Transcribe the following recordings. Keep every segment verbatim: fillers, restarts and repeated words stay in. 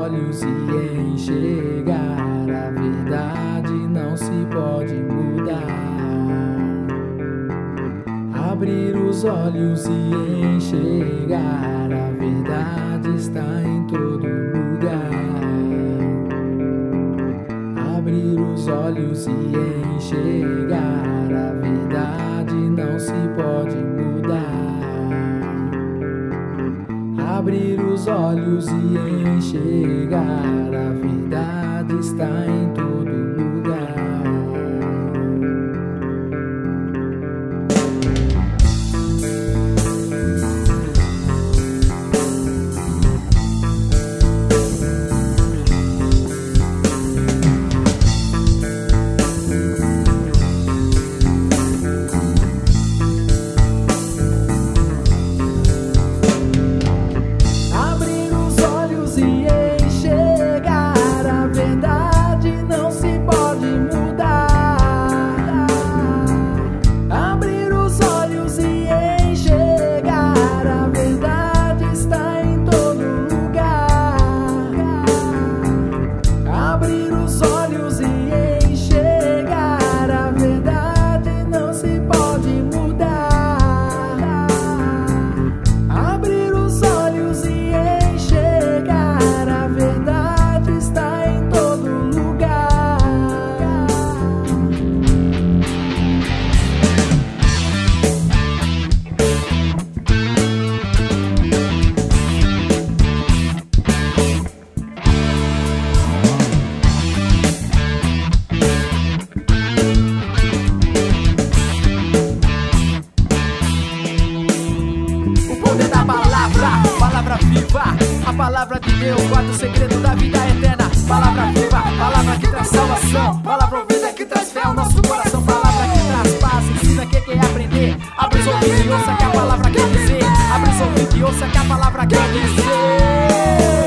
olhos e enxergar a verdade não se pode mudar. Abrir os olhos e enxergar a verdade está em todo lugar. Abrir os olhos e enxergar a verdade não se pode mudar. Abrir os olhos e enxergar a verdade está em todo lugar. Palavra viva, a palavra de Deus guarda o segredo da vida eterna. Palavra viva, palavra que traz salvação. Palavra ouvida que traz fé ao nosso coração. Palavra que traz paz, ensina quem quer aprender. Abre os ouvidos e ouça que a palavra quer dizer. Abre os ouvidos e ouça que a palavra quer dizer.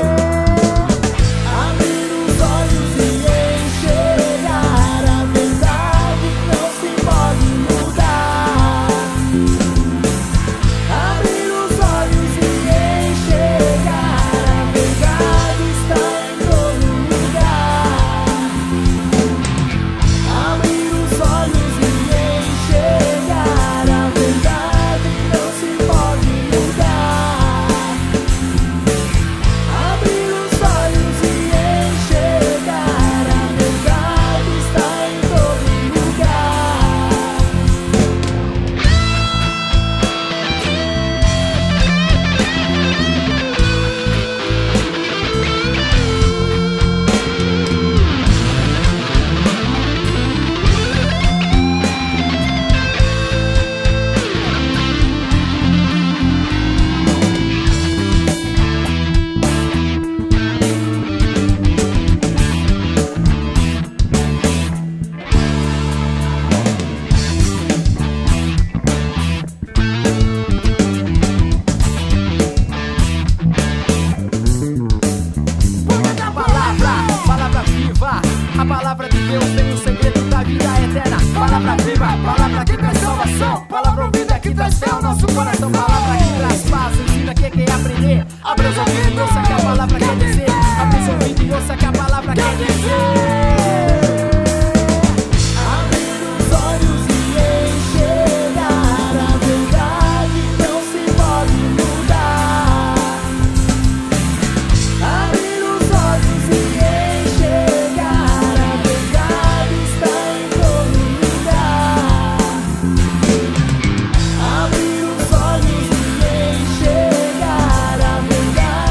A palavra de Deus tem o segredo da vida eterna. Palavra viva, palavra que traz salvação. Palavra ouvida que traz fé ao nosso coração. Palavra que traz paz, ensina quem quer aprender. Abre os ouvidos e ouça que a palavra quer dizer. Abre os ouvidos e ouça que a palavra quer dizer. Abrir os olhos e enxergar a verdade.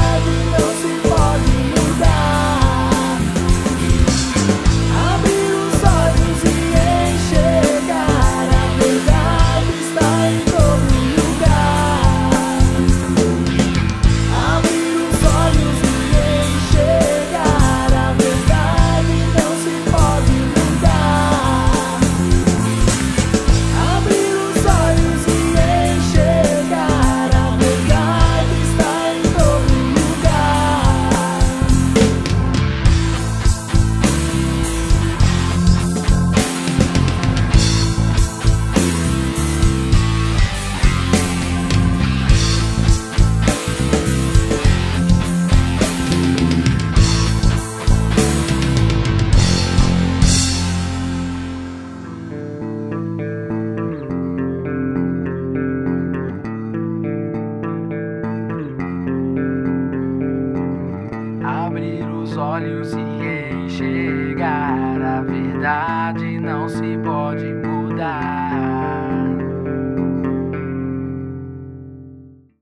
chegar. A verdade não se pode mudar.